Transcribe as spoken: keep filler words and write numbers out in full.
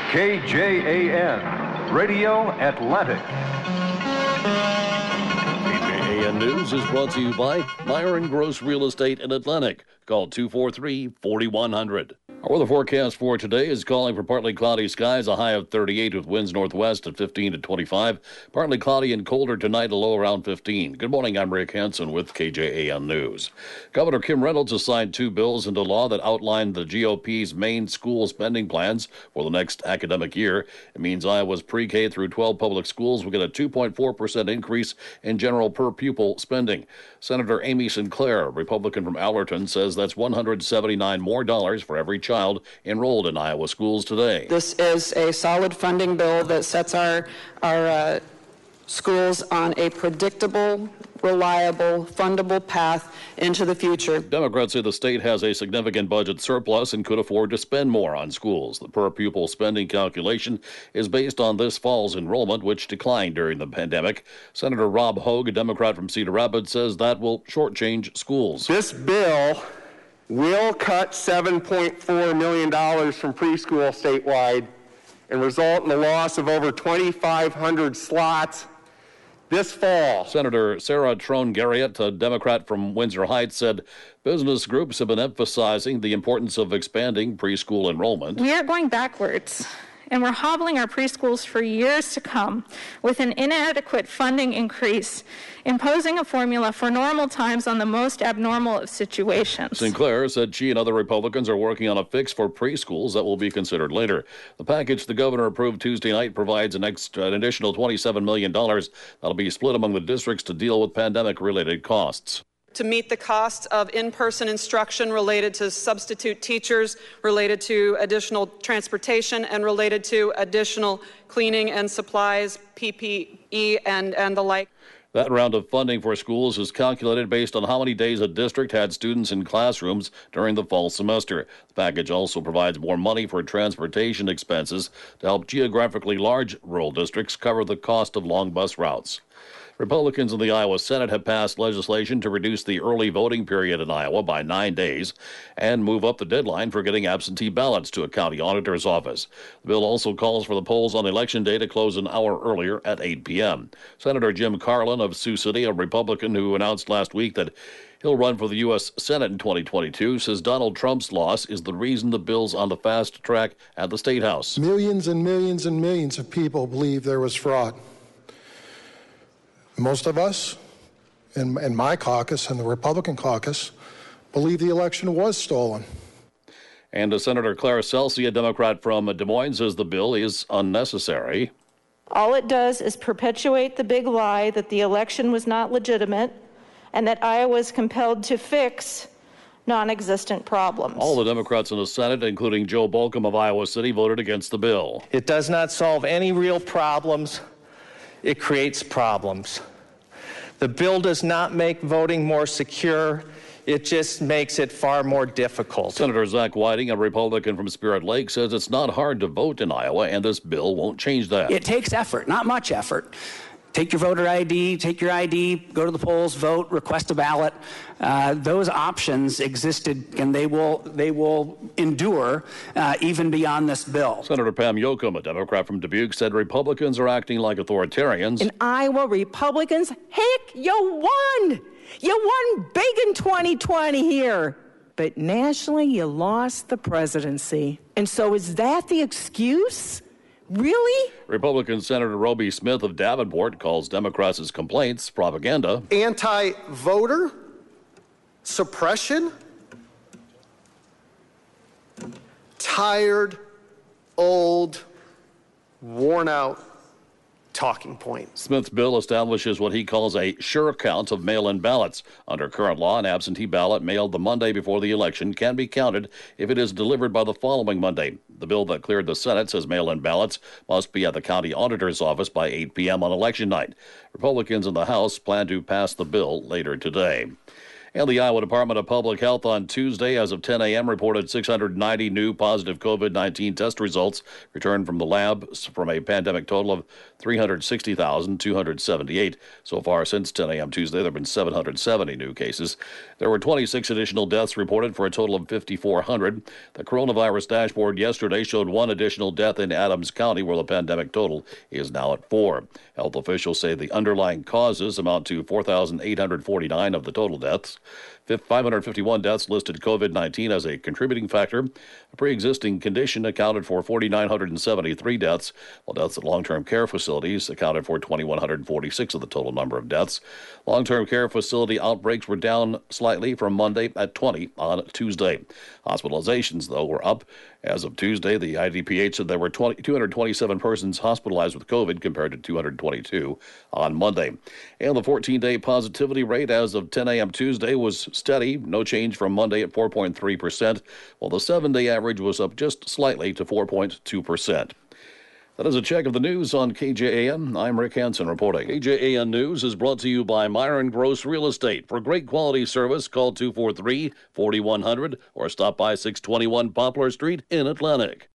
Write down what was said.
K J A N, Radio Atlantic. K J A N News is brought to you by Myron Gross Real Estate in Atlantic. Call two four three, four one zero zero. Our weather forecast for today is calling for partly cloudy skies, a high of thirty-eight with winds northwest at fifteen to twenty-five. Partly cloudy and colder tonight, a low around fifteen. Good morning, I'm Rick Hansen with K J A N News. Governor Kim Reynolds has signed two bills into law that outline the G O P's main school spending plans for the next academic year. It means Iowa's pre-K through twelve public schools will get a two point four percent increase in general per-pupil spending. Senator Amy Sinclair, Republican from Allerton, says that's one hundred seventy-nine more dollars for every child child enrolled in Iowa schools today. This is a solid funding bill that sets our, our uh, schools on a predictable, reliable, fundable path into the future. Democrats say the state has a significant budget surplus and could afford to spend more on schools. The per-pupil spending calculation is based on this fall's enrollment, which declined during the pandemic. Senator Rob Hogue, a Democrat from Cedar Rapids, says that will shortchange schools. This bill will cut seven point four million dollars from preschool statewide and result in the loss of over twenty-five hundred slots this fall. Senator Sarah Trone Garriott, a Democrat from Windsor Heights, said business groups have been emphasizing the importance of expanding preschool enrollment. We are going backwards, and we're hobbling our preschools for years to come with an inadequate funding increase, imposing a formula for normal times on the most abnormal of situations. Sinclair said she and other Republicans are working on a fix for preschools that will be considered later. The package the governor approved Tuesday night provides an, extra, an additional twenty-seven million dollars that'll be split among the districts to deal with pandemic-related costs. To meet the costs of in-person instruction related to substitute teachers, related to additional transportation, and related to additional cleaning and supplies, P P E, and, and the like. That round of funding for schools is calculated based on how many days a district had students in classrooms during the fall semester. The package also provides more money for transportation expenses to help geographically large rural districts cover the cost of long bus routes. Republicans in the Iowa Senate have passed legislation to reduce the early voting period in Iowa by nine days and move up the deadline for getting absentee ballots to a county auditor's office. The bill also calls for the polls on Election Day to close an hour earlier at eight p.m. Senator Jim Carlin of Sioux City, a Republican who announced last week that he'll run for the U S Senate in twenty twenty-two, says Donald Trump's loss is the reason the bill's on the fast track at the State House. Millions and millions and millions of people believe there was fraud. Most of us, in, in my caucus and the Republican caucus, believe the election was stolen. And Senator Claire Celsi, a Democrat from Des Moines, says the bill is unnecessary. All it does is perpetuate the big lie that the election was not legitimate and that Iowa is compelled to fix non-existent problems. All the Democrats in the Senate, including Joe Bolcom of Iowa City, voted against the bill. It does not solve any real problems. It creates problems. The bill does not make voting more secure. It just makes it far more difficult. Senator Zach Whiting, a Republican from Spirit Lake, says it's not hard to vote in Iowa, and this bill won't change that. It takes effort, not much effort. Take your voter I D, take your I D, go to the polls, vote, request a ballot. Uh, those options existed, and they will they will endure uh, even beyond this bill. Senator Pam Yoakum, a Democrat from Dubuque, said Republicans are acting like authoritarians. In Iowa, Republicans, heck, you won! You won big in twenty twenty here. But nationally, you lost the presidency. And so is that the excuse? Really? Republican Senator Roby Smith of Davenport calls Democrats' complaints propaganda. Anti-voter suppression, tired, old, worn-out talking point. Smith's bill establishes what he calls a sure count of mail-in ballots. Under current law, an absentee ballot mailed the Monday before the election can be counted if it is delivered by the following Monday. The bill that cleared the Senate says mail-in ballots must be at the county auditor's office by eight p.m. on election night. Republicans in the House plan to pass the bill later today. And the Iowa Department of Public Health on Tuesday, as of ten a.m., reported six hundred ninety new positive COVID nineteen test results returned from the lab from a pandemic total of three hundred sixty thousand two hundred seventy-eight. So far since ten a.m. Tuesday, there have been seven hundred seventy new cases. There were twenty-six additional deaths reported for a total of five thousand four hundred. The coronavirus dashboard yesterday showed one additional death in Adams County, where the pandemic total is now at four. Health officials say the underlying causes amount to four thousand eight hundred forty-nine of the total deaths. five hundred fifty-one deaths listed COVID nineteen as a contributing factor. A pre-existing condition accounted for four thousand nine hundred seventy-three deaths, while deaths at long-term care facilities accounted for two thousand one hundred forty-six of the total number of deaths. Long-term care facility outbreaks were down slightly from Monday at twenty on Tuesday. Hospitalizations, though, were up. As of Tuesday, the I D P H said there were two hundred twenty-seven persons hospitalized with COVID compared to two hundred twenty-two on Monday. And the fourteen-day positivity rate as of ten a.m. Tuesday was steady, no change from Monday at four point three percent, while the seven-day average was up just slightly to four point two percent. That is a check of the news on K J A N. I'm Rick Hansen reporting. K J A N News is brought to you by Myron Gross Real Estate. For great quality service, call two four three, four one zero zero or stop by six twenty-one Poplar Street in Atlantic.